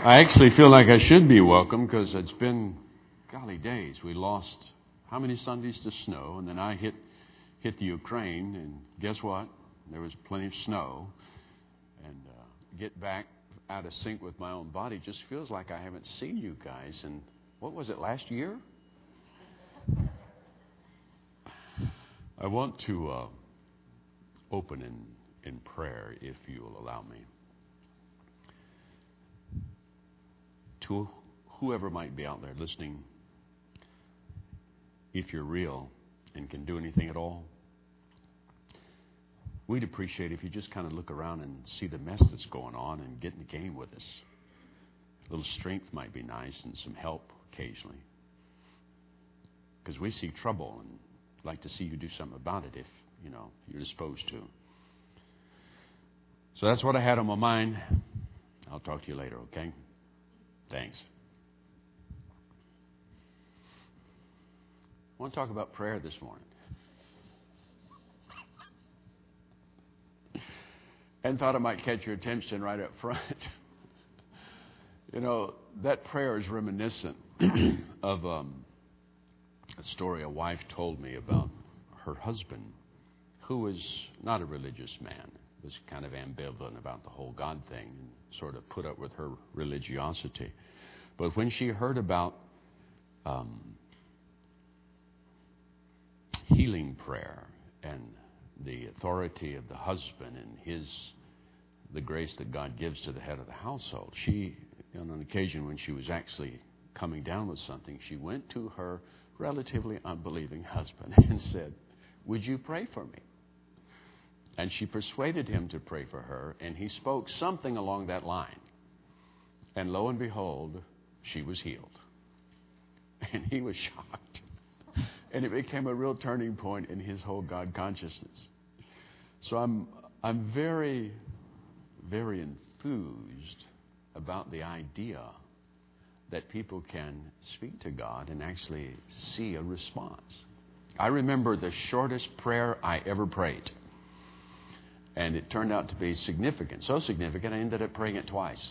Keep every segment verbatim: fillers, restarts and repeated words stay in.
I actually feel like I should be welcome because it's been, golly days. We lost how many Sundays to snow, and then I hit hit the Ukraine, and guess what? There was plenty of snow. And uh, get back out of sync with my own body just feels like I haven't seen you guys. And what was it, last year? I want to uh, open in, in prayer, if you'll allow me. To whoever might be out there listening, if you're real and can do anything at all, we'd appreciate if you just kind of look around and see the mess that's going on and get in the game with us. A little strength might be nice and some help occasionally. Because we see trouble and like to see you do something about it if, you know, you're disposed to. So that's what I had on my mind. I'll talk to you later, okay? Thanks. I want to talk about prayer this morning. And thought I might catch your attention right up front. You know, that prayer is reminiscent of um, a story a wife told me about her husband, who was not a religious man, was kind of ambivalent about the whole God thing and sort of put up with her religiosity. But when she heard about um, healing prayer and the authority of the husband and his the grace that God gives to the head of the household, she, on an occasion when she was actually coming down with something, she went to her relatively unbelieving husband and said, "Would you pray for me?" And she persuaded him to pray for her, and he spoke something along that line. And lo and behold, she was healed. And he was shocked. And it became a real turning point in his whole God consciousness. So I'm I'm very, very enthused about the idea that people can speak to God and actually see a response. I remember the shortest prayer I ever prayed. And it turned out to be significant. So significant, I ended up praying it twice.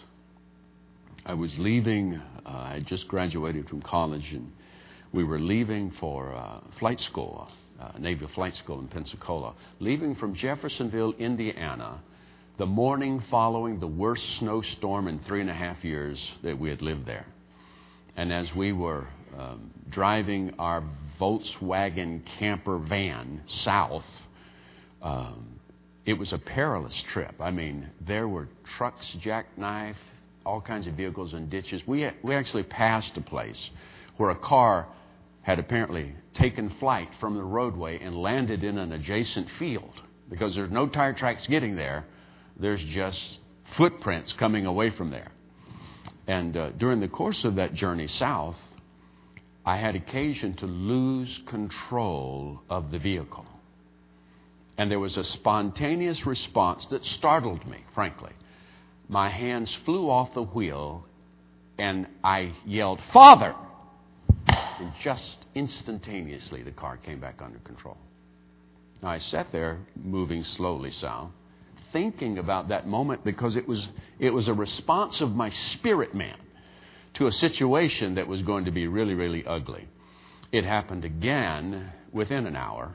I was leaving, uh, I had just graduated from college, and we were leaving for uh, flight school, uh, Naval Flight School in Pensacola, leaving from Jeffersonville, Indiana, the morning following the worst snowstorm in three and a half years that we had lived there. And as we were um, driving our Volkswagen camper van south, um, it was a perilous trip. I mean, there were trucks, jackknife, all kinds of vehicles and ditches. We we actually passed a place where a car had apparently taken flight from the roadway and landed in an adjacent field because there's no tire tracks getting there. There's just footprints coming away from there. And uh, during the course of that journey south, I had occasion to lose control of the vehicle. And there was a spontaneous response that startled me, frankly. My hands flew off the wheel, and I yelled, "Father!" And just instantaneously, the car came back under control. Now, I sat there, moving slowly south, thinking about that moment because it was it was a response of my spirit man to a situation that was going to be really, really ugly. It happened again within an hour.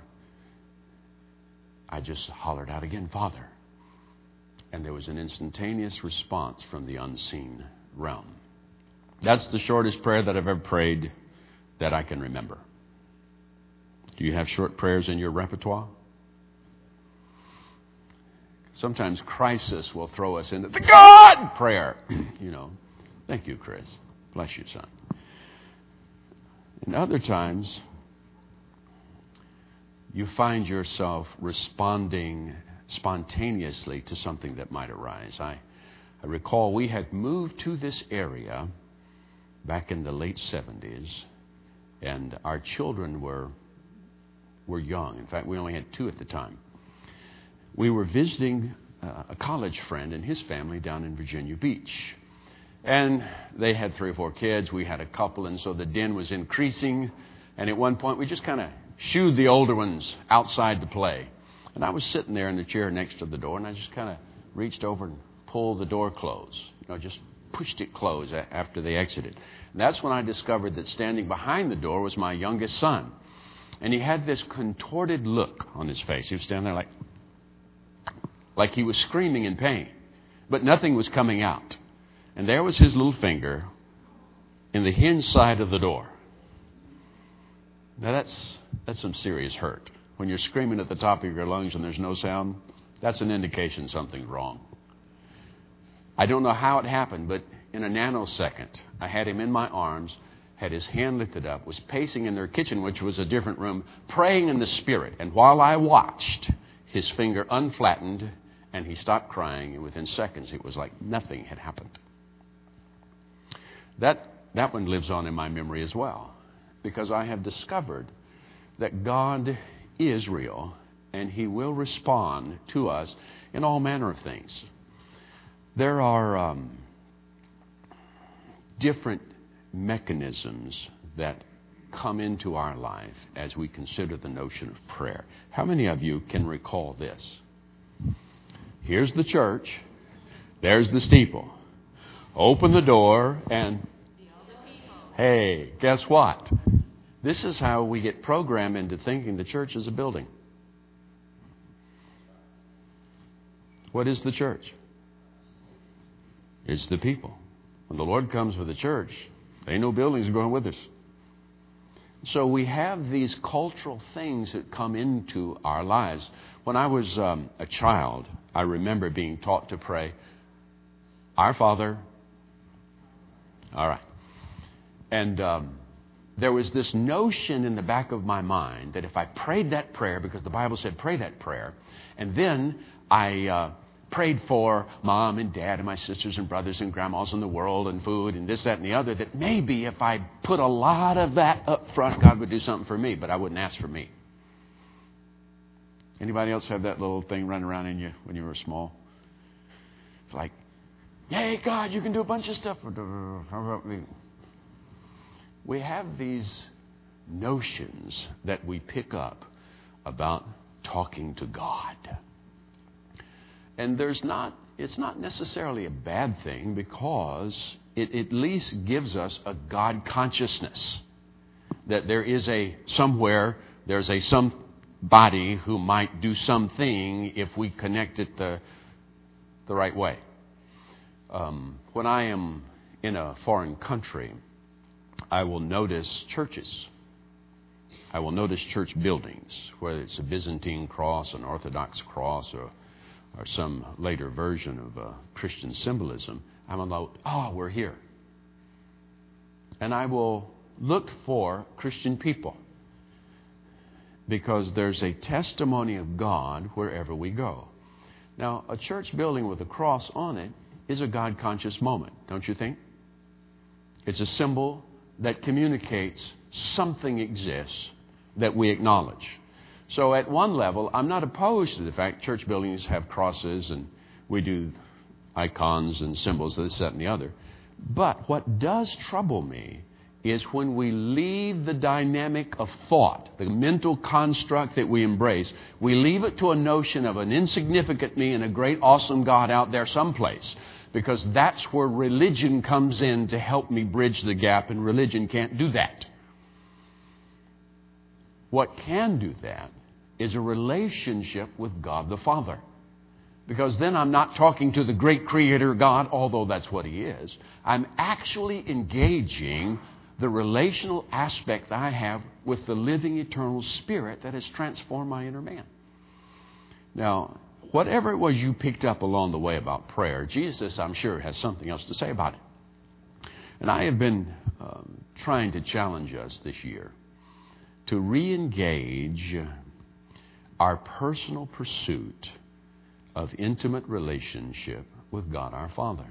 I just hollered out again, "Father." And there was an instantaneous response from the unseen realm. That's the shortest prayer that I've ever prayed that I can remember. Do you have short prayers in your repertoire? Sometimes crisis will throw us into the God prayer. You know, thank you, Chris. Bless you, son. And other times, you find yourself responding spontaneously to something that might arise. I, I recall we had moved to this area back in the late seventies, and our children were were young. In fact, we only had two at the time. We were visiting uh, a college friend and his family down in Virginia Beach. And they had three or four kids. We had a couple, and so the din was increasing. And at one point, we just kind of shooed the older ones outside to play. And I was sitting there in the chair next to the door, and I just kind of reached over and pulled the door closed. You know, just pushed it closed after they exited. And that's when I discovered that standing behind the door was my youngest son. And he had this contorted look on his face. He was standing there like, like he was screaming in pain. But nothing was coming out. And there was his little finger in the hinge side of the door. Now that's that's some serious hurt. When you're screaming at the top of your lungs and there's no sound, that's an indication something's wrong. I don't know how it happened, but in a nanosecond, I had him in my arms, had his hand lifted up, was pacing in their kitchen, which was a different room, praying in the Spirit. And while I watched, his finger unflattened, and he stopped crying, and within seconds, it was like nothing had happened. That, that one lives on in my memory as well, because I have discovered that God is real, and He will respond to us in all manner of things. There are um, different mechanisms that come into our life as we consider the notion of prayer. How many of you can recall this? Here's the church. There's the steeple. Open the door and, hey, guess what? This is how we get programmed into thinking the church is a building. What is the church? It's the people. When the Lord comes with the church, there ain't no buildings going with us. So we have these cultural things that come into our lives. When I was um, a child, I remember being taught to pray, Our Father. All right. And um, there was this notion in the back of my mind that if I prayed that prayer, because the Bible said pray that prayer, and then I uh, prayed for mom and dad and my sisters and brothers and grandmas in the world and food and this, that, and the other, that maybe if I put a lot of that up front, God would do something for me, but I wouldn't ask for me. Anybody else have that little thing running around in you when you were small? It's like, yay, God, you can do a bunch of stuff. How about me? We have these notions that we pick up about talking to God. And there's not, it's not necessarily a bad thing, because it at least gives us a God consciousness. That there is a, somewhere, there's a somebody who might do something if we connect it the, the right way. Um, when I am in a foreign country, I will notice churches. I will notice church buildings, whether it's a Byzantine cross, an Orthodox cross, or or some later version of uh, Christian symbolism. I'm like, oh, we're here. And I will look for Christian people, because there's a testimony of God wherever we go. Now, a church building with a cross on it is a God-conscious moment, don't you think? It's a symbol that communicates something exists that we acknowledge. So at one level, I'm not opposed to the fact church buildings have crosses and we do icons and symbols, this, that, and the other. But what does trouble me is when we leave the dynamic of thought, the mental construct that we embrace, we leave it to a notion of an insignificant me and a great, awesome God out there someplace. Because that's where religion comes in to help me bridge the gap, and religion can't do that. What can do that is a relationship with God the Father. Because then I'm not talking to the great creator God, although that's what He is. I'm actually engaging the relational aspect that I have with the living eternal Spirit that has transformed my inner man. Now, whatever it was you picked up along the way about prayer, Jesus, I'm sure, has something else to say about it. And I have been um, trying to challenge us this year to re-engage our personal pursuit of intimate relationship with God our Father.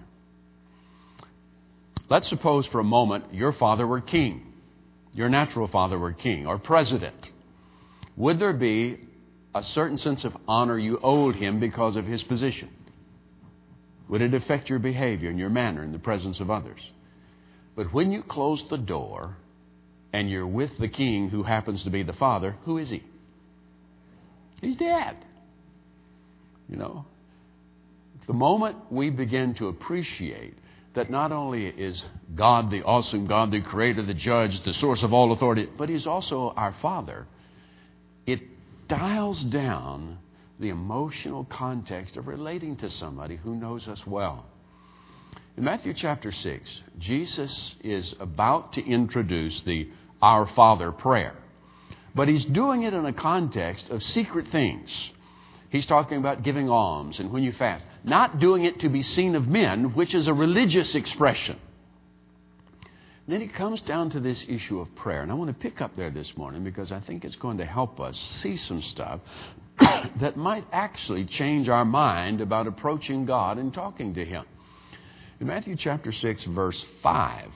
Let's suppose for a moment your father were king, your natural father were king or president. Would there be a certain sense of honor you owed him because of his position? Would it affect your behavior and your manner in the presence of others? But when you close the door and you're with the king who happens to be the father, who is he? He's dead. You know, the moment we begin to appreciate that not only is God the awesome God, the creator, the judge, the source of all authority, but He's also our Father, it dials down the emotional context of relating to somebody who knows us well. In Matthew chapter six, Jesus is about to introduce the Our Father prayer. But He's doing it in a context of secret things. He's talking about giving alms and when you fast. Not doing it to be seen of men, which is a religious expression. Then He comes down to this issue of prayer. And I want to pick up there this morning because I think it's going to help us see some stuff that might actually change our mind about approaching God and talking to Him. In Matthew chapter six, verse five,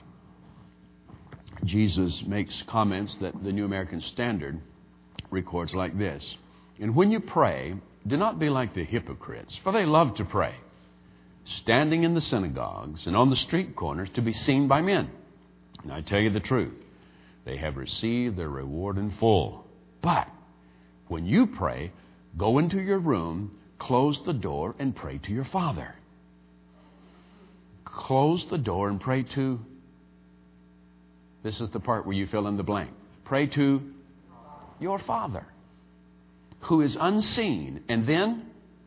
Jesus makes comments that the New American Standard records like this. And when you pray, do not be like the hypocrites, for they love to pray, standing in the synagogues and on the street corners to be seen by men. And I tell you the truth, they have received their reward in full. But when you pray, go into your room, close the door, and pray to your Father. Close the door and pray to... This is the part where you fill in the blank. Pray to your Father, who is unseen. And then,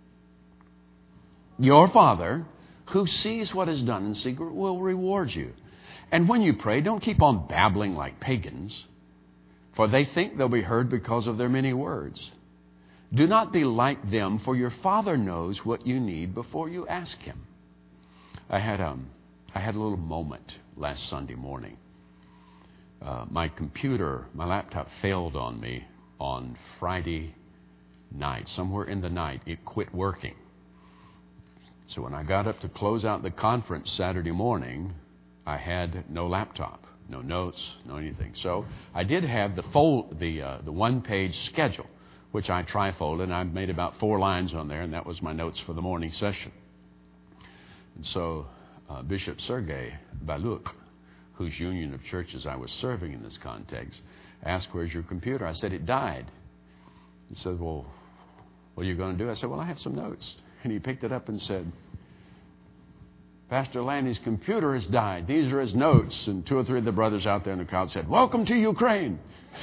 your Father, who sees what is done in secret, will reward you. And when you pray, don't keep on babbling like pagans, for they think they'll be heard because of their many words. Do not be like them, for your Father knows what you need before you ask Him. I had, um, I had a little moment last Sunday morning. Uh, my computer, my laptop failed on me on Friday night. Somewhere in the night, it quit working. So when I got up to close out the conference Saturday morning, I had no laptop, no notes, no anything. So I did have the fold, the uh, the one-page schedule, which I trifolded, and I made about four lines on there, and that was my notes for the morning session. And so uh, Bishop Sergei Baluk, whose union of churches I was serving in this context, asked, "Where's your computer?" I said, "It died." He said, "Well, what are you going to do?" I said, "Well, I have some notes." And he picked it up and said, "Pastor Lanny's computer has died. These are his notes." And two or three of the brothers out there in the crowd said, "Welcome to Ukraine."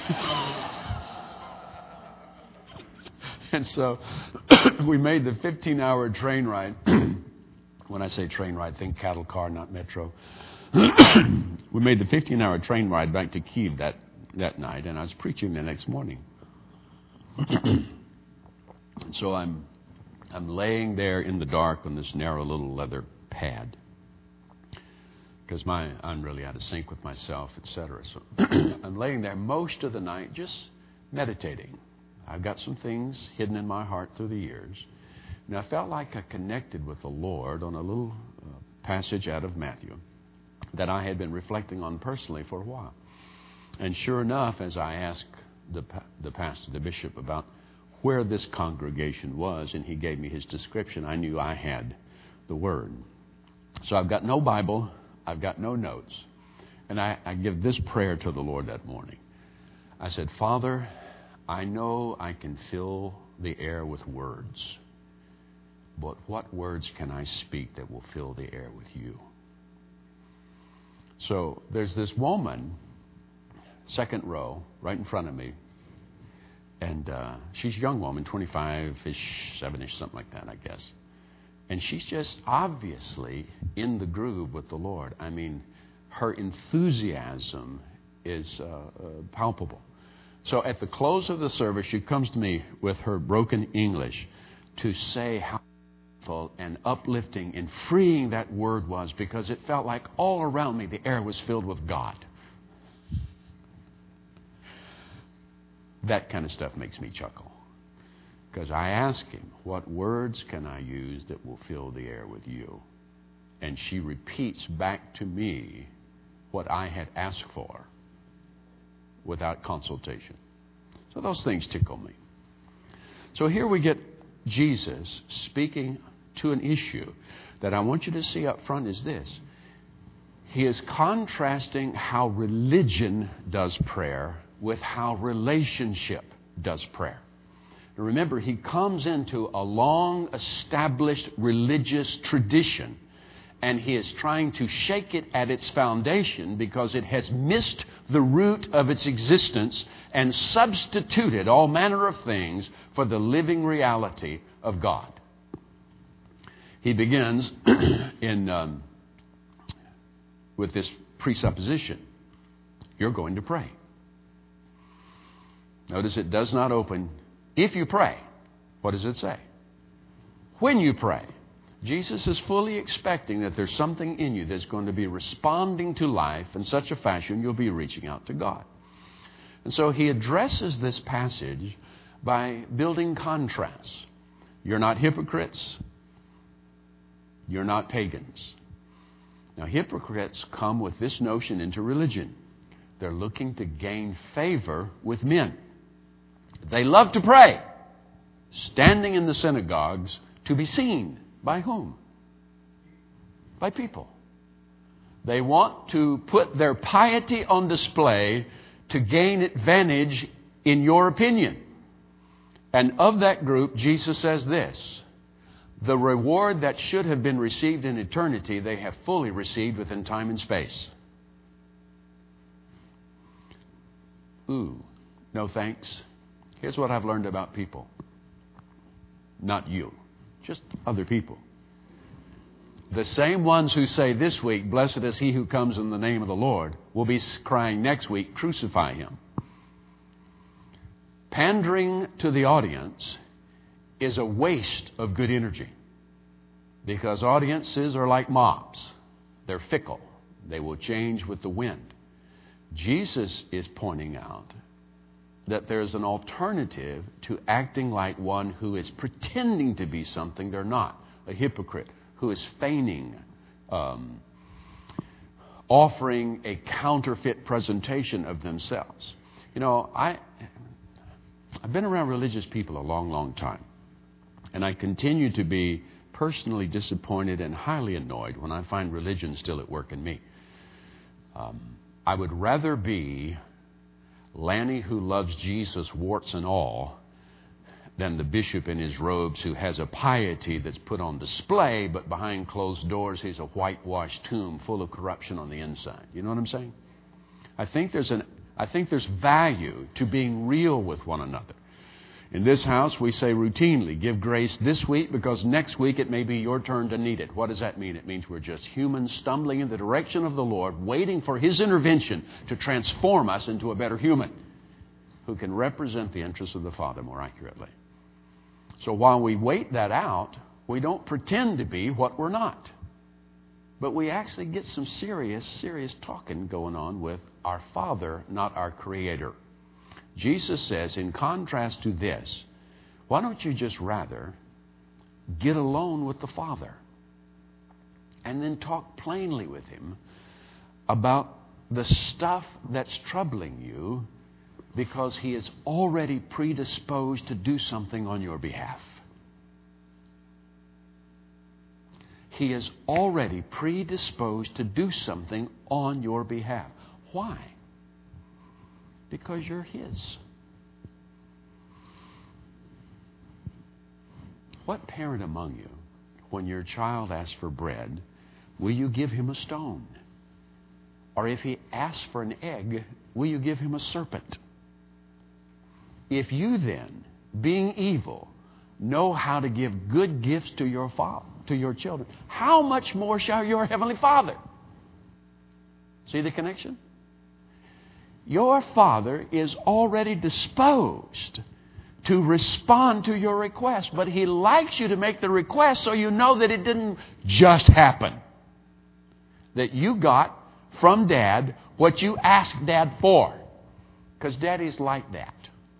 And so we made the fifteen-hour train ride. When I say train ride, think cattle car, not metro. We made the fifteen-hour train ride back to Kyiv that, that night, and I was preaching the next morning. And so I'm I'm laying there in the dark on this narrow little leather pad because my I'm really out of sync with myself, et cetera. So I'm laying there most of the night just meditating. I've got some things hidden in my heart through the years. And I felt like I connected with the Lord on a little uh, passage out of Matthew that I had been reflecting on personally for a while. And sure enough, as I asked the, the pastor, the bishop, about where this congregation was, and he gave me his description, I knew I had the Word. So I've got no Bible, I've got no notes. And I, I give this prayer to the Lord that morning. I said, "Father, I know I can fill the air with words, but what words can I speak that will fill the air with you?" So there's this woman, second row, right in front of me. And uh, she's a young woman, twenty-five-ish, seven-ish, something like that, I guess. And she's just obviously in the groove with the Lord. I mean, her enthusiasm is uh, uh, palpable. So at the close of the service, she comes to me with her broken English to say how powerful and uplifting and freeing that word was, because it felt like all around me the air was filled with God. That kind of stuff makes me chuckle, because I ask Him, what words can I use that will fill the air with you? And she repeats back to me what I had asked for without consultation. So those things tickle me. So here we get Jesus speaking to an issue that I want you to see up front is this. He is contrasting how religion does prayer with how relationship does prayer. And remember, he comes into a long-established religious tradition and he is trying to shake it at its foundation because it has missed the root of its existence and substituted all manner of things for the living reality of God. He begins in um, with this presupposition. You're going to pray. Notice it does not open, if you pray. What does it say? When you pray. Jesus is fully expecting that there's something in you that's going to be responding to life in such a fashion you'll be reaching out to God. And so he addresses this passage by building contrasts. You're not hypocrites. You're not pagans. Now, hypocrites come with this notion into religion. They're looking to gain favor with men. They love to pray, standing in the synagogues to be seen. By whom? By people. They want to put their piety on display to gain advantage in your opinion. And of that group, Jesus says this: the reward that should have been received in eternity, they have fully received within time and space. Ooh, no thanks. Here's what I've learned about people. Not you. Just other people. The same ones who say this week, blessed is he who comes in the name of the Lord, will be crying next week, crucify him. Pandering to the audience is a waste of good energy, because audiences are like mobs. They're fickle. They will change with the wind. Jesus is pointing out that there's an alternative to acting like one who is pretending to be something they're not, a hypocrite who is feigning, um, offering a counterfeit presentation of themselves. You know, I, I've been around religious people a long, long time, and I continue to be personally disappointed and highly annoyed when I find religion still at work in me. Um, I would rather be Lanny who loves Jesus, warts and all, than the bishop in his robes who has a piety that's put on display, but behind closed doors he's a whitewashed tomb full of corruption on the inside. You know what I'm saying? I think there's an I think there's value to being real with one another. In this house, we say routinely, give grace this week because next week it may be your turn to need it. What does that mean? It means we're just humans stumbling in the direction of the Lord, waiting for His intervention to transform us into a better human who can represent the interests of the Father more accurately. So while we wait that out, we don't pretend to be what we're not. But we actually get some serious, serious talking going on with our Father, not our Creator. Jesus says, in contrast to this, why don't you just rather get alone with the Father and then talk plainly with Him about the stuff that's troubling you, because He is already predisposed to do something on your behalf. He is already predisposed to do something on your behalf. Why? Because you're His. What parent among you, when your child asks for bread, will you give him a stone? Or if he asks for an egg, will you give him a serpent? If you then, being evil, know how to give good gifts to your father, to your children, how much more shall your Heavenly Father? See the connection? Your Father is already disposed to respond to your request, but He likes you to make the request so you know that it didn't just happen. That you got from Dad what you asked Dad for. Because Daddy's like that.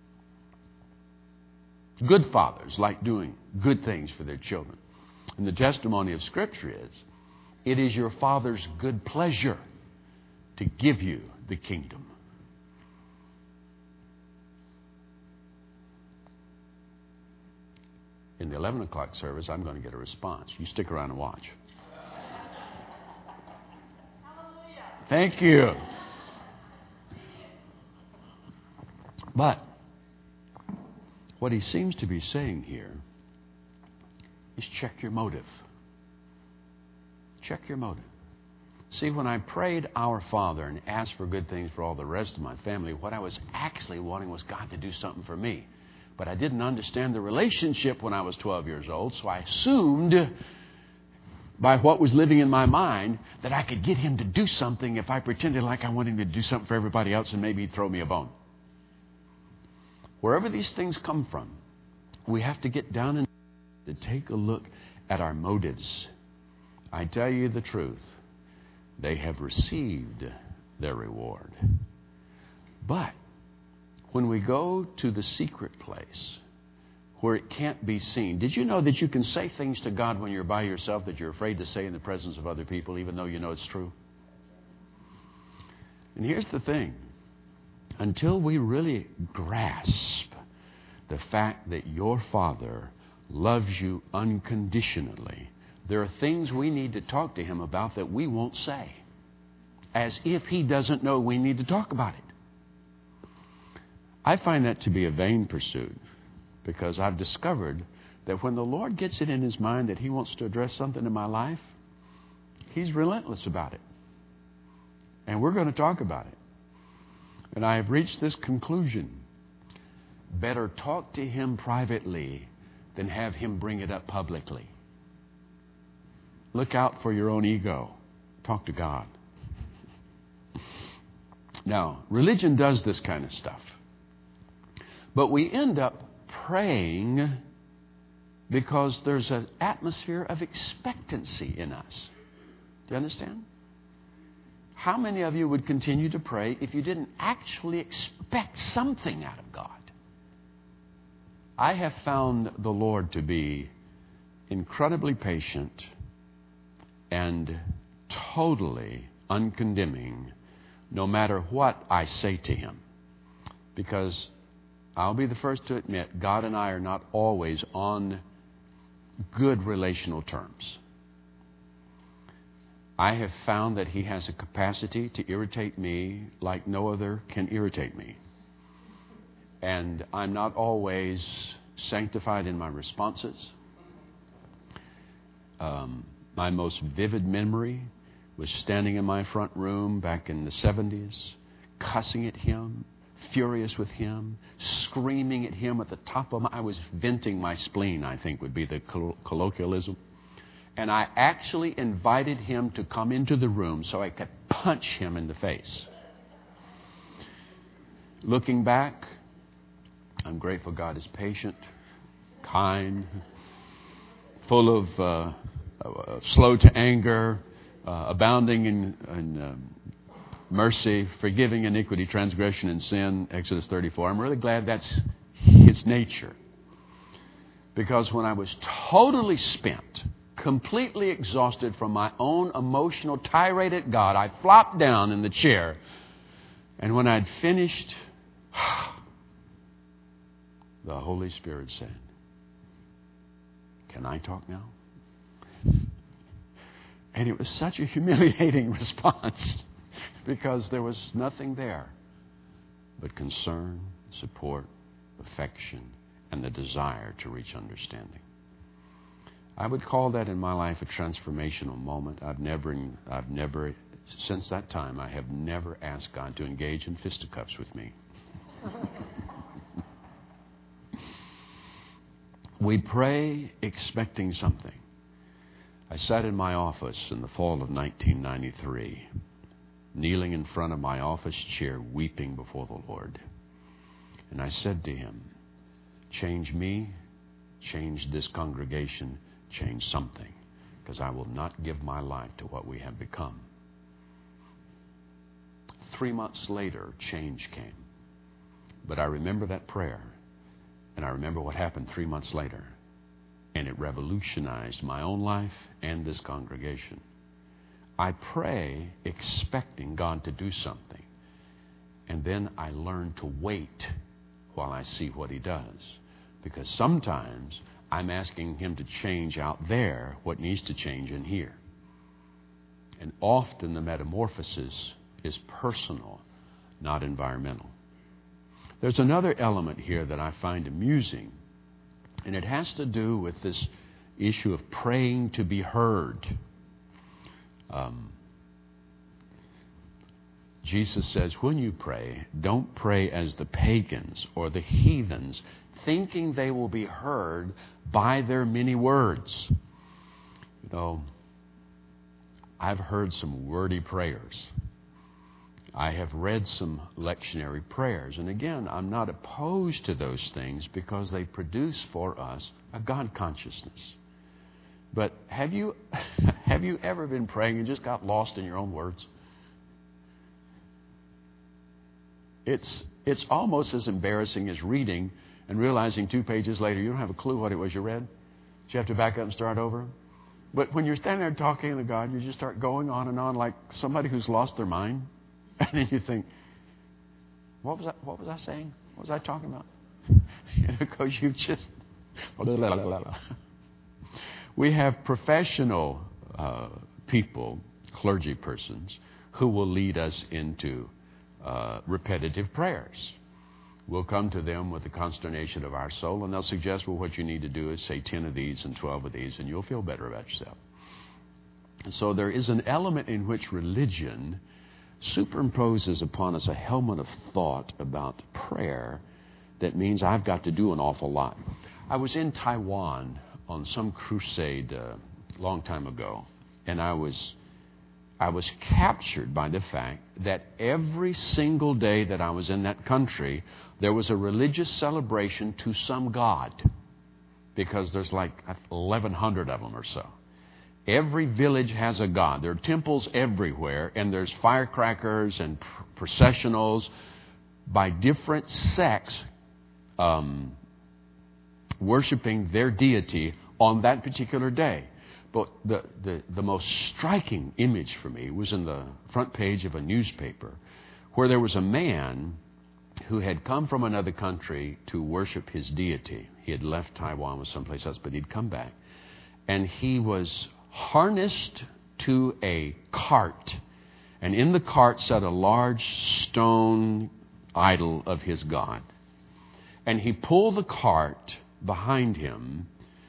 Good fathers like doing good things for their children. And the testimony of Scripture is, it is your Father's good pleasure to give you the kingdom. In the eleven o'clock service, I'm going to get a response. You stick around and watch. Hallelujah. Thank you. But what he seems to be saying here is check your motive. Check check your motive. See, when I prayed Our Father and asked for good things for all the rest of my family, what I was actually wanting was God to do something for me. But I didn't understand the relationship when I was twelve years old, so I assumed by what was living in my mind that I could get Him to do something if I pretended like I wanted Him to do something for everybody else, and maybe He'd throw me a bone. Wherever these things come from, we have to get down and to take a look at our motives. I tell you the truth, they have received their reward. But when we go to the secret place where it can't be seen, did you know that you can say things to God when you're by yourself that you're afraid to say in the presence of other people, even though you know it's true? And here's the thing. Until we really grasp the fact that your Father loves you unconditionally, there are things we need to talk to Him about that we won't say, as if He doesn't know we need to talk about it. I find that to be a vain pursuit, because I've discovered that when the Lord gets it in His mind that He wants to address something in my life, He's relentless about it. And we're going to talk about it. And I have reached this conclusion. Better talk to Him privately than have Him bring it up publicly. Look out for your own ego. Talk to God. Now, religion does this kind of stuff. But we end up praying because there's an atmosphere of expectancy in us. Do you understand? How many of you would continue to pray if you didn't actually expect something out of God? I have found the Lord to be incredibly patient and totally uncondemning no matter what I say to Him. Because I'll be the first to admit, God and I are not always on good relational terms. I have found that He has a capacity to irritate me like no other can irritate me. And I'm not always sanctified in my responses. Um, my most vivid memory was standing in my front room back in the seventies, cussing at Him, furious with Him, screaming at Him at the top of my... I was venting my spleen, I think would be the coll- colloquialism. And I actually invited Him to come into the room so I could punch Him in the face. Looking back, I'm grateful God is patient, kind, full of uh, uh, slow to anger, uh, abounding in, in um, mercy, forgiving iniquity, transgression, and sin, Exodus thirty-four. I'm really glad that's His nature. Because when I was totally spent, completely exhausted from my own emotional tirade at God, I flopped down in the chair. And when I'd finished, the Holy Spirit said, "Can I talk now?" And it was such a humiliating response because there was nothing there but concern, support, affection, and the desire to reach understanding. I would call that in my life a transformational moment. I've never, I've never, since that time, I have never asked God to engage in fisticuffs with me. We pray expecting something. I sat in my office in the fall of nineteen ninety-three, kneeling in front of my office chair, weeping before the Lord. And I said to Him, "Change me, change this congregation, change something, because I will not give my life to what we have become." Three months later, change came. But I remember that prayer, and I remember what happened three months later. And it revolutionized my own life and this congregation. I pray expecting God to do something. And then I learn to wait while I see what He does. Because sometimes I'm asking Him to change out there what needs to change in here. And often the metamorphosis is personal, not environmental. There's another element here that I find amusing. And it has to do with this issue of praying to be heard. Um, Jesus says, when you pray, don't pray as the pagans or the heathens, thinking they will be heard by their many words. You know, I've heard some wordy prayers. I have read some lectionary prayers. And again, I'm not opposed to those things because they produce for us a God consciousness. But have you have you ever been praying and just got lost in your own words? It's it's almost as embarrassing as reading and realizing two pages later you don't have a clue what it was you read. You have to back up and start over. But when you're standing there talking to God, you just start going on and on like somebody who's lost their mind. And then you think, what was I, what was I saying? What was I talking about? Because you've just... We have professional uh, people, clergy persons, who will lead us into uh, repetitive prayers. We'll come to them with the consternation of our soul, and they'll suggest, well, what you need to do is say ten of these and twelve of these, and you'll feel better about yourself. And so there is an element in which religion superimposes upon us a helmet of thought about prayer that means I've got to do an awful lot. I was in Taiwan on some crusade a uh, long time ago, and I was I was captured by the fact that every single day that I was in that country, there was a religious celebration to some god, because there's like eleven hundred of them or so. Every village has a god. There are temples everywhere, and there's firecrackers and processionals by different sects um, worshiping their deity on that particular day. But the, the, the most striking image for me was in the front page of a newspaper where there was a man who had come from another country to worship his deity. He had left Taiwan, was someplace else, but he'd come back. And he was harnessed to a cart, and in the cart sat a large stone idol of his god. And he pulled the cart behind him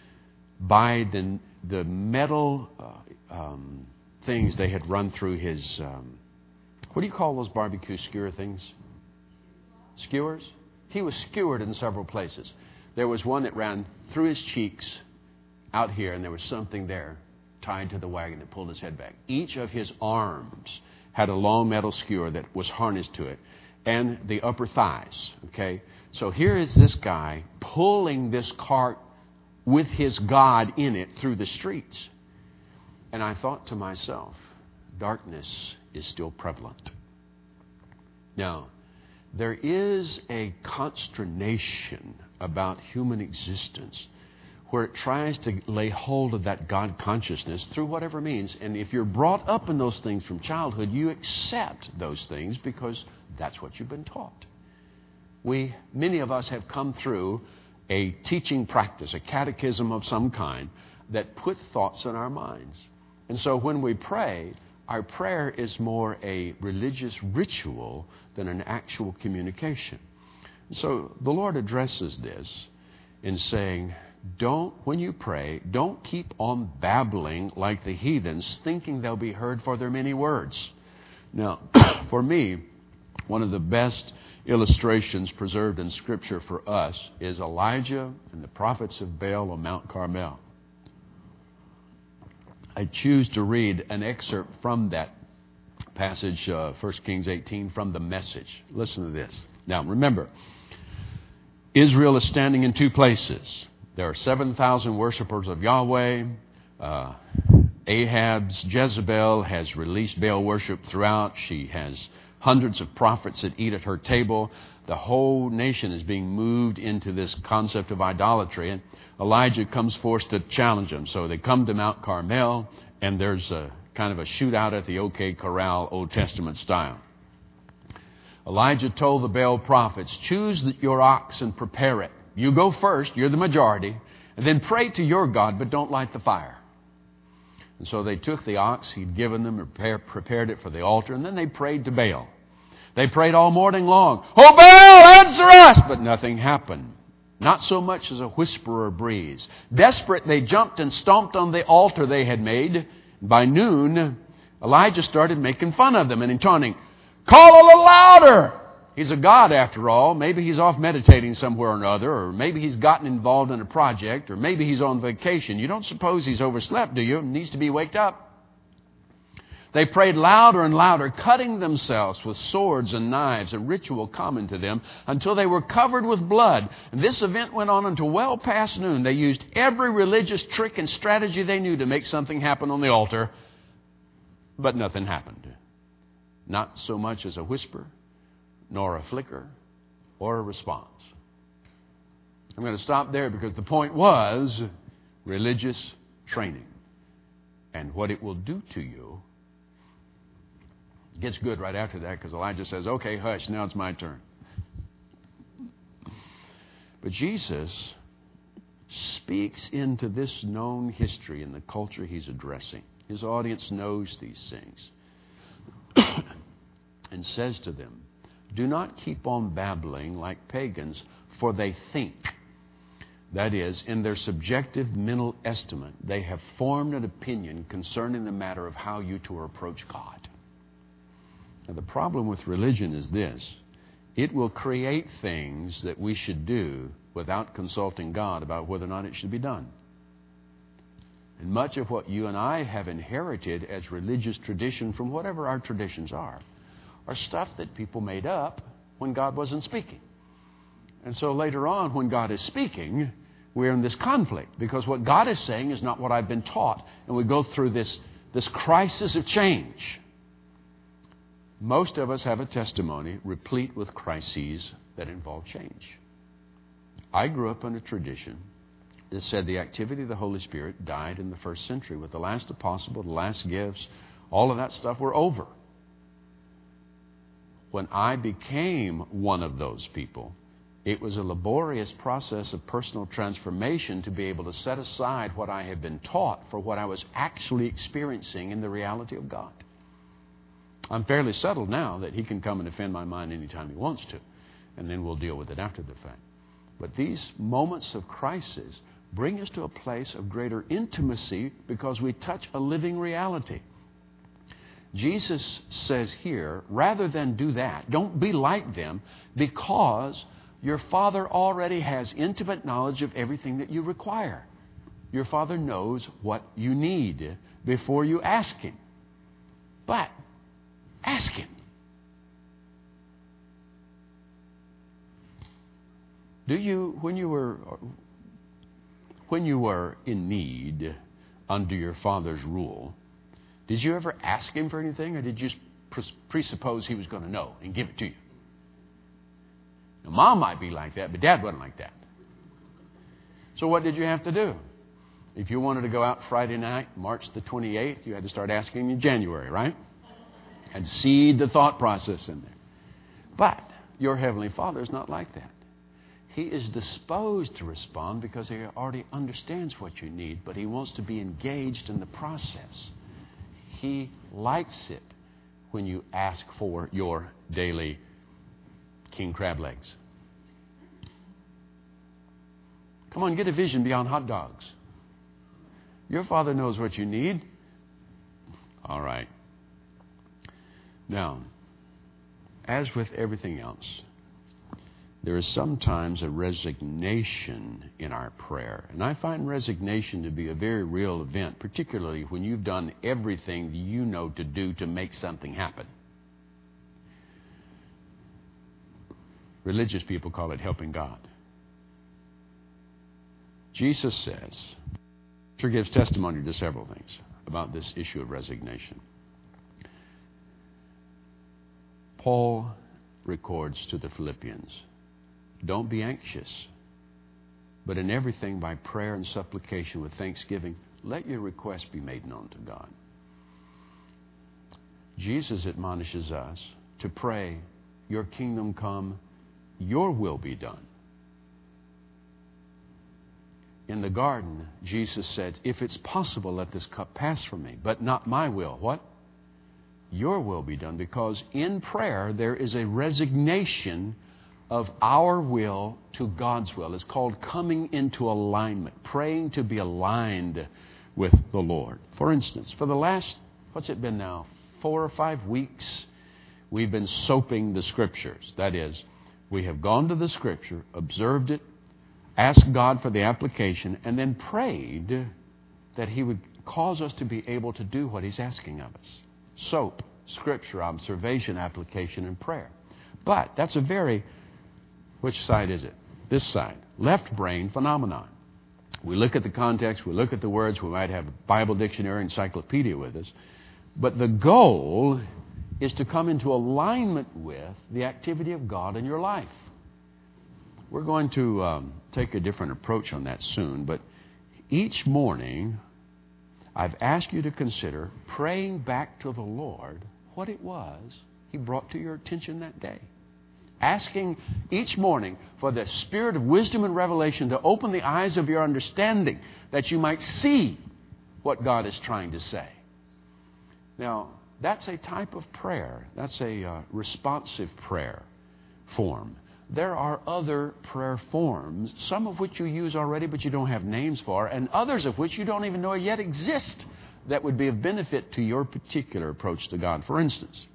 by the, the metal uh, um, things they had run through his, um, what do you call those barbecue skewer things? Skewers? He was skewered in several places. There was one that ran through his cheeks out here, and there was something there tied to the wagon that pulled his head back. Each of his arms had a long metal skewer that was harnessed to it, and the upper thighs. Okay, so here is this guy pulling this cart with his God in it through the streets. And I thought to myself, darkness is still prevalent. Now, there is a consternation about human existence where it tries to lay hold of that God consciousness through whatever means. And if you're brought up in those things from childhood, you accept those things because that's what you've been taught. We, many of us have come through a teaching practice, a catechism of some kind that put thoughts in our minds. And so when we pray, our prayer is more a religious ritual than an actual communication. So the Lord addresses this in saying, don't, when you pray, don't keep on babbling like the heathens, thinking they'll be heard for their many words. Now, for me, one of the best illustrations preserved in Scripture for us is Elijah and the prophets of Baal on Mount Carmel. I choose to read an excerpt from that passage, uh, First Kings eighteen, from the Message. Listen to this. Now, remember, Israel is standing in two places. There are seven thousand worshipers of Yahweh. Uh, Ahab's Jezebel has released Baal worship throughout. She has hundreds of prophets that eat at her table. The whole nation is being moved into this concept of idolatry. And Elijah comes forth to challenge them. So they come to Mount Carmel, and there's a kind of a shootout at the OK Corral, Old Testament style. Elijah told the Baal prophets, choose your ox and prepare it. You go first, you're the majority, and then pray to your God, but don't light the fire. And so they took the ox he'd given them, prepared it for the altar, and then they prayed to Baal. They prayed all morning long. Oh, Baal, answer us! But nothing happened. Not so much as a whisper or breeze. Desperate, they jumped and stomped on the altar they had made. By noon, Elijah started making fun of them and taunting, call a little louder. He's a god after all. Maybe he's off meditating somewhere or another, or maybe he's gotten involved in a project, or maybe he's on vacation. You don't suppose he's overslept, do you? He needs to be waked up. They prayed louder and louder, cutting themselves with swords and knives, a ritual common to them, until they were covered with blood. And this event went on until well past noon. They used every religious trick and strategy they knew to make something happen on the altar, but nothing happened. Not so much as a whisper, nor a flicker, or a response. I'm going to stop there because the point was religious training. And what it will do to you gets good right after that, because Elijah says, okay, hush, now it's my turn. But Jesus speaks into this known history in the culture he's addressing. His audience knows these things. And says to them, do not keep on babbling like pagans, for they think. That is, in their subjective mental estimate, they have formed an opinion concerning the matter of how you to approach God. Now, the problem with religion is this. It will create things that we should do without consulting God about whether or not it should be done. And much of what you and I have inherited as religious tradition from whatever our traditions are, are stuff that people made up when God wasn't speaking. And so later on, when God is speaking, we're in this conflict because what God is saying is not what I've been taught. And we go through this, this crisis of change. Most of us have a testimony replete with crises that involve change. I grew up in a tradition that said the activity of the Holy Spirit died in the first century with the last apostle, the last gifts, all of that stuff were over. When I became one of those people, it was a laborious process of personal transformation to be able to set aside what I had been taught for what I was actually experiencing in the reality of God. I'm fairly settled now that he can come and offend my mind anytime he wants to, and then we'll deal with it after the fact. But these moments of crisis bring us to a place of greater intimacy because we touch a living reality. Jesus says here, rather than do that, don't be like them, because your Father already has intimate knowledge of everything that you require. Your Father knows what you need before you ask Him. But ask Him. Do you, when you were, when you were in need under your Father's rule, did you ever ask Him for anything, or did you just presuppose He was going to know and give it to you? Now, Mom might be like that, but Dad wasn't like that. So what did you have to do? If you wanted to go out Friday night, March the twenty-eighth, you had to start asking in January, right? And seed the thought process in there. But your Heavenly Father is not like that. He is disposed to respond because He already understands what you need, but He wants to be engaged in the process. He likes it when you ask for your daily king crab legs. Come on, get a vision beyond hot dogs. Your Father knows what you need. All right. Now, as with everything else, there is sometimes a resignation in our prayer. And I find resignation to be a very real event, particularly when you've done everything that you know to do to make something happen. Religious people call it helping God. Jesus says, Scripture gives testimony to several things about this issue of resignation. Paul records to the Philippians, don't be anxious, but in everything by prayer and supplication with thanksgiving, let your requests be made known to God. Jesus admonishes us to pray, your kingdom come, your will be done. In the garden, Jesus said, if it's possible, let this cup pass from me, but not my will. What? Your will be done, because in prayer there is a resignation of our will to God's will. It's called coming into alignment, praying to be aligned with the Lord. For instance, for the last, what's it been now, four or five weeks, we've been soaping the Scriptures. That is, we have gone to the Scripture, observed it, asked God for the application, and then prayed that He would cause us to be able to do what He's asking of us. Soap, Scripture, observation, application, and prayer. But that's a very, which side is it? This side. Left brain phenomenon. We look at the context, we look at the words, we might have a Bible dictionary, encyclopedia with us. But the goal is to come into alignment with the activity of God in your life. We're going to um, take a different approach on that soon, but each morning I've asked you to consider praying back to the Lord what it was He brought to your attention that day. Asking each morning for the Spirit of wisdom and revelation to open the eyes of your understanding that you might see what God is trying to say. Now, that's a type of prayer. That's a uh, responsive prayer form. There are other prayer forms, some of which you use already but you don't have names for, and others of which you don't even know yet exist that would be of benefit to your particular approach to God. For instance,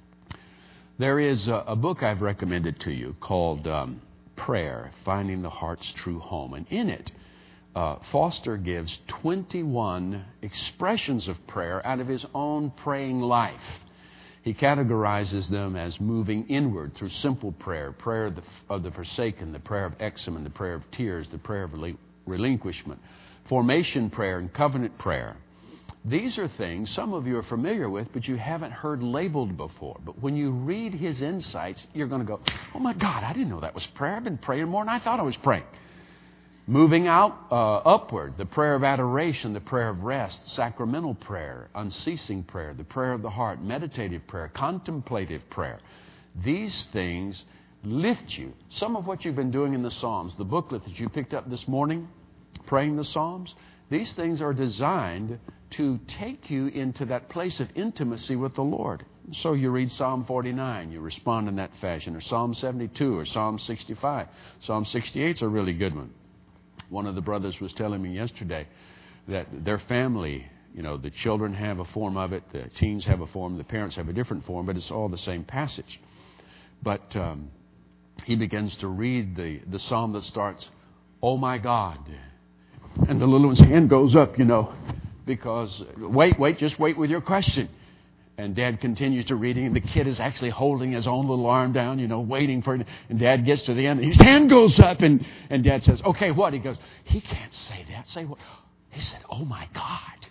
there is a, a book I've recommended to you called um, Prayer, Finding the Heart's True Home. And in it, uh, Foster gives twenty-one expressions of prayer out of his own praying life. He categorizes them as moving inward through simple prayer, prayer of the, of the forsaken, the prayer of examen, the prayer of tears, the prayer of relin- relinquishment, formation prayer, and covenant prayer. These are things some of you are familiar with, but you haven't heard labeled before. But when you read his insights, you're going to go, oh my God, I didn't know that was prayer. I've been praying more than I thought I was praying. Moving out uh, upward, the prayer of adoration, the prayer of rest, sacramental prayer, unceasing prayer, the prayer of the heart, meditative prayer, contemplative prayer. These things lift you. Some of what you've been doing in the Psalms, the booklet that you picked up this morning, Praying the Psalms, these things are designed to take you into that place of intimacy with the Lord. So you read Psalm forty-nine, you respond in that fashion, or Psalm seventy-two, or Psalm sixty-five. Psalm sixty-eight is a really good one. One of the brothers was telling me yesterday that their family, you know, the children have a form of it, the teens have a form, the parents have a different form, but it's all the same passage. But um, he begins to read the, the psalm that starts, "Oh my God." And the little one's hand goes up, you know, because, wait, wait, just wait with your question. And Dad continues to reading, and the kid is actually holding his own little arm down, you know, waiting for it. And Dad gets to the end, and his hand goes up, and, and Dad says, okay, what? He goes, he can't say that. Say what? He said, oh my God.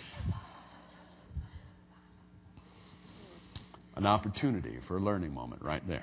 An opportunity for a learning moment right there.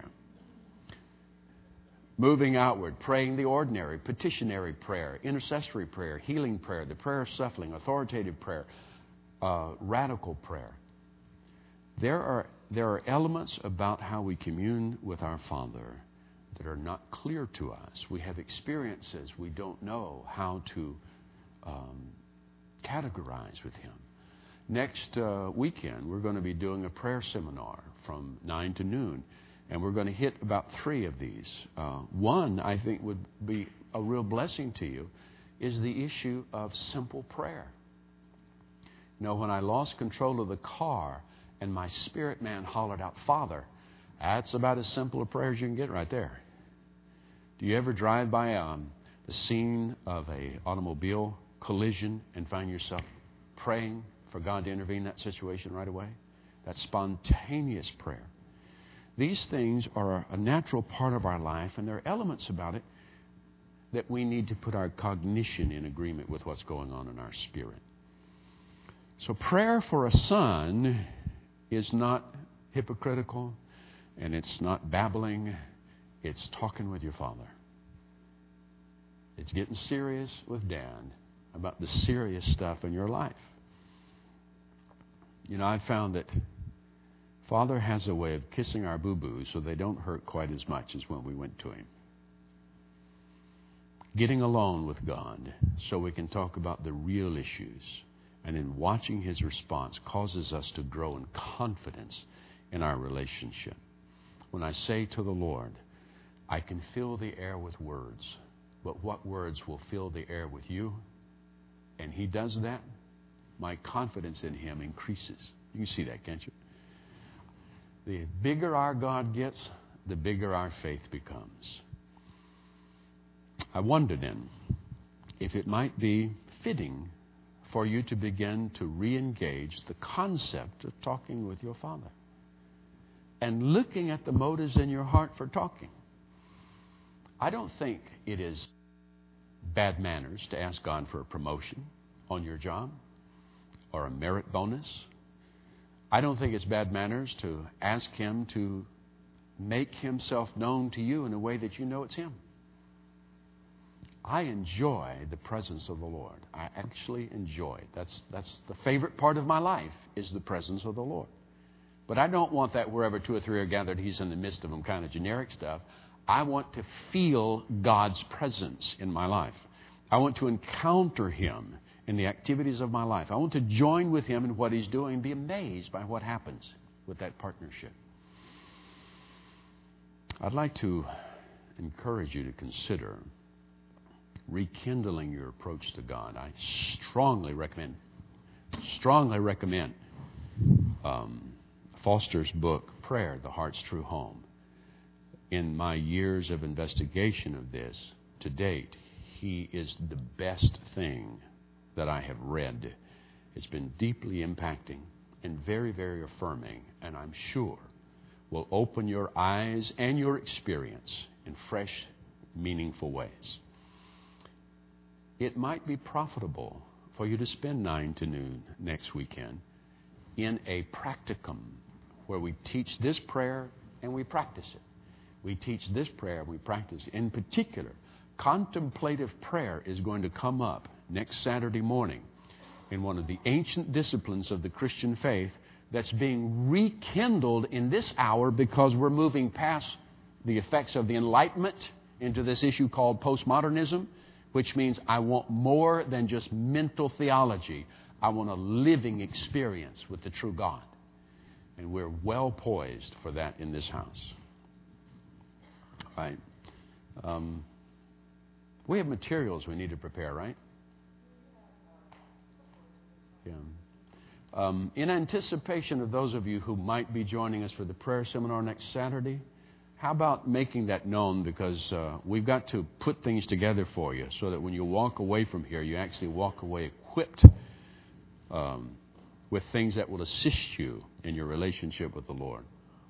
Moving outward, praying the ordinary, petitionary prayer, intercessory prayer, healing prayer, the prayer of suffering, authoritative prayer, uh, radical prayer. There are, there are elements about how we commune with our Father that are not clear to us. We have experiences we don't know how to um, categorize with Him. Next uh, weekend, we're going to be doing a prayer seminar from nine to noon. And we're going to hit about three of these. Uh, one, I think, would be a real blessing to you, is the issue of simple prayer. You know, when I lost control of the car and my spirit man hollered out, Father, that's about as simple a prayer as you can get right there. Do you ever drive by um, the scene of an automobile collision and find yourself praying for God to intervene in that situation right away? That spontaneous prayer. These things are a natural part of our life, and there are elements about it that we need to put our cognition in agreement with what's going on in our spirit. So prayer for a son is not hypocritical, and it's not babbling. It's talking with your Father. It's getting serious with Dad about the serious stuff in your life. You know, I've found that Father has a way of kissing our boo-boos so they don't hurt quite as much as when we went to Him. Getting alone with God so we can talk about the real issues, and in watching His response causes us to grow in confidence in our relationship. When I say to the Lord, I can fill the air with words, but what words will fill the air with you? And He does that, my confidence in Him increases. You can see that, can't you? The bigger our God gets, the bigger our faith becomes. I wonder then if it might be fitting for you to begin to re-engage the concept of talking with your Father and looking at the motives in your heart for talking. I don't think it is bad manners to ask God for a promotion on your job or a merit bonus. I don't think it's bad manners to ask Him to make Himself known to you in a way that you know it's Him. I enjoy the presence of the Lord. I actually enjoy it. That's, that's the favorite part of my life, is the presence of the Lord. But I don't want that wherever two or three are gathered, He's in the midst of them kind of generic stuff. I want to feel God's presence in my life. I want to encounter Him in the activities of my life. I want to join with Him in what He's doing and be amazed by what happens with that partnership. I'd like to encourage you to consider rekindling your approach to God. I strongly recommend, strongly recommend um, Foster's book, Prayer, The Heart's True Home. In my years of investigation of this to date, he is the best thing that I have read. It's been deeply impacting and very, very affirming, and I'm sure will open your eyes and your experience in fresh, meaningful ways. It might be profitable for you to spend nine to noon next weekend in a practicum where we teach this prayer and we practice it. We teach this prayer and we practice it. In particular, contemplative prayer is going to come up next Saturday morning in one of the ancient disciplines of the Christian faith that's being rekindled in this hour because we're moving past the effects of the Enlightenment into this issue called postmodernism, which means I want more than just mental theology. I want a living experience with the true God. And we're well poised for that in this house. All right. Um, we have materials we need to prepare, right? Yeah. Um, in anticipation of those of you who might be joining us for the prayer seminar next Saturday, how about making that known? Because uh, we've got to put things together for you so that when you walk away from here, you actually walk away equipped um, with things that will assist you in your relationship with the Lord.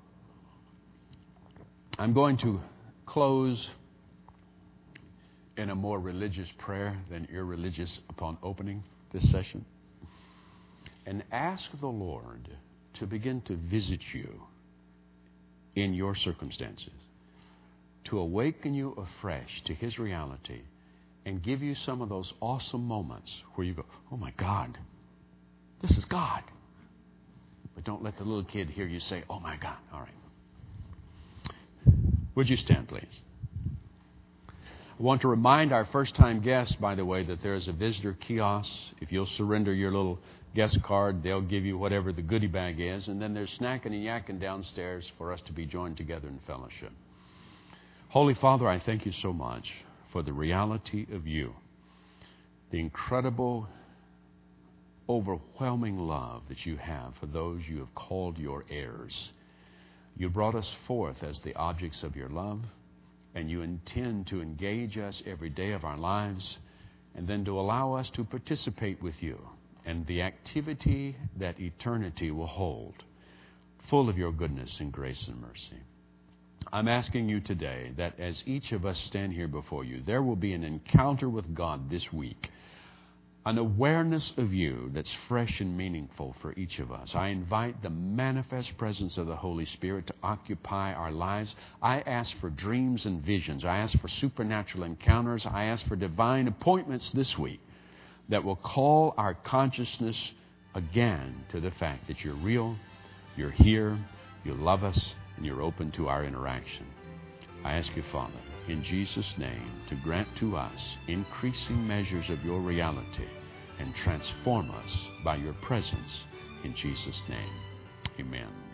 I'm going to close in a more religious prayer than irreligious upon opening this session, and ask the Lord to begin to visit you in your circumstances, to awaken you afresh to His reality and give you some of those awesome moments where you go, oh my God, this is God. But don't let the little kid hear you say, oh my God. All right. Would you stand, please? I want to remind our first-time guests, by the way, that there is a visitor kiosk. If you'll surrender your little guest card, they'll give you whatever the goodie bag is. And then there's snacking and yakking downstairs for us to be joined together in fellowship. Holy Father, I thank you so much for the reality of you, the incredible, overwhelming love that you have for those you have called your heirs. You brought us forth as the objects of your love, and you intend to engage us every day of our lives and then to allow us to participate with you and the activity that eternity will hold, full of your goodness and grace and mercy. I'm asking you today that as each of us stand here before you, there will be an encounter with God this week, an awareness of you that's fresh and meaningful for each of us. I invite the manifest presence of the Holy Spirit to occupy our lives. I ask for dreams and visions. I ask for supernatural encounters. I ask for divine appointments this week that will call our consciousness again to the fact that you're real, you're here, you love us, and you're open to our interaction. I ask you, Father, in Jesus' name, to grant to us increasing measures of your reality and transform us by your presence. In Jesus' name, amen.